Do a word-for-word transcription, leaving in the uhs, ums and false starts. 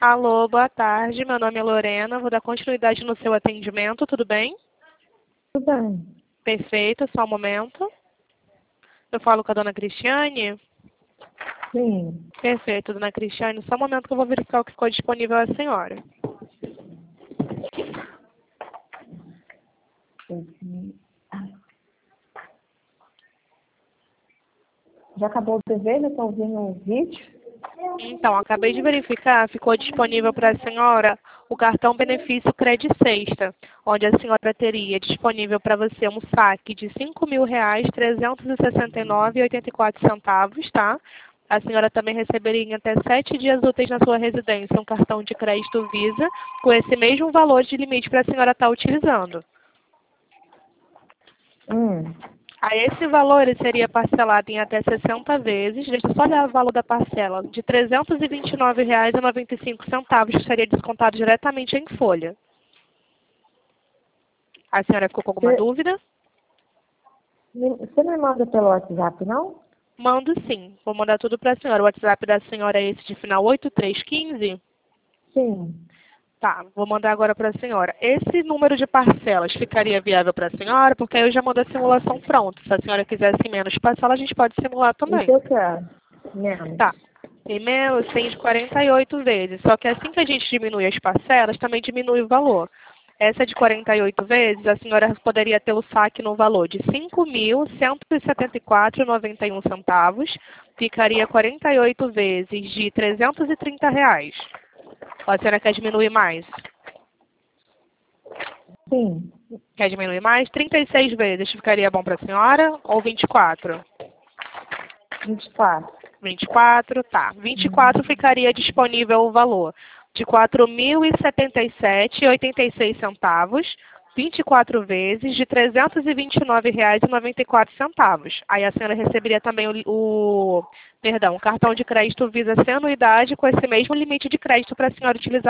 Alô, boa tarde. Meu nome é Lorena. Vou dar continuidade no seu atendimento, tudo bem? Tudo bem. Perfeito, só um momento. Eu falo com a dona Cristiane? Sim. Perfeito, dona Cristiane. Só um momento que eu vou verificar o que ficou disponível à senhora. Já acabou o dever? Estou ouvindo o vídeo. Então, acabei de verificar, ficou disponível para a senhora o cartão benefício Cred Sexta, onde a senhora teria disponível para você um saque de cinco mil reais, trezentos e sessenta e nove reais e oitenta e quatro centavos, tá? A senhora também receberia em até sete dias úteis na sua residência um cartão de crédito Visa com esse mesmo valor de limite para a senhora estar utilizando. Hum. A esse valor ele seria parcelado em até sessenta vezes, deixa eu só olhar o valor da parcela, de trezentos e vinte e nove reais e noventa e cinco centavos, que seria descontado diretamente em folha. A senhora ficou com alguma Você, dúvida? você me manda pelo WhatsApp, não? Mando sim, vou mandar tudo para a senhora. O WhatsApp da senhora é esse de final oito três um cinco? Sim. Tá, vou mandar agora para a senhora. Esse número de parcelas ficaria viável para a senhora? Porque aí eu já mando a simulação pronta. Se a senhora quisesse menos parcela, a gente pode simular Isso também. eu quero. Menos. Tá. Tem menos, tem de quarenta e oito vezes. Só que assim que a gente diminui as parcelas, também diminui o valor. Essa de quarenta e oito vezes, a senhora poderia ter o saque no valor de cinco mil cento e setenta e quatro reais e noventa e um centavos. Ficaria quarenta e oito vezes de trezentos e trinta reais. Ou a senhora quer diminuir mais? Sim. Quer diminuir mais? trinta e seis vezes ficaria bom para a senhora? Ou vinte e quatro? vinte e quatro. vinte e quatro, tá. vinte e quatro ficaria disponível o valor de quatro mil e setenta e sete reais e oitenta e seis centavos, vinte e quatro vezes de trezentos e vinte e nove reais e noventa e quatro centavos. Aí a senhora receberia também o, o perdão, o cartão de crédito Visa sem anuidade com esse mesmo limite de crédito para a senhora utilizar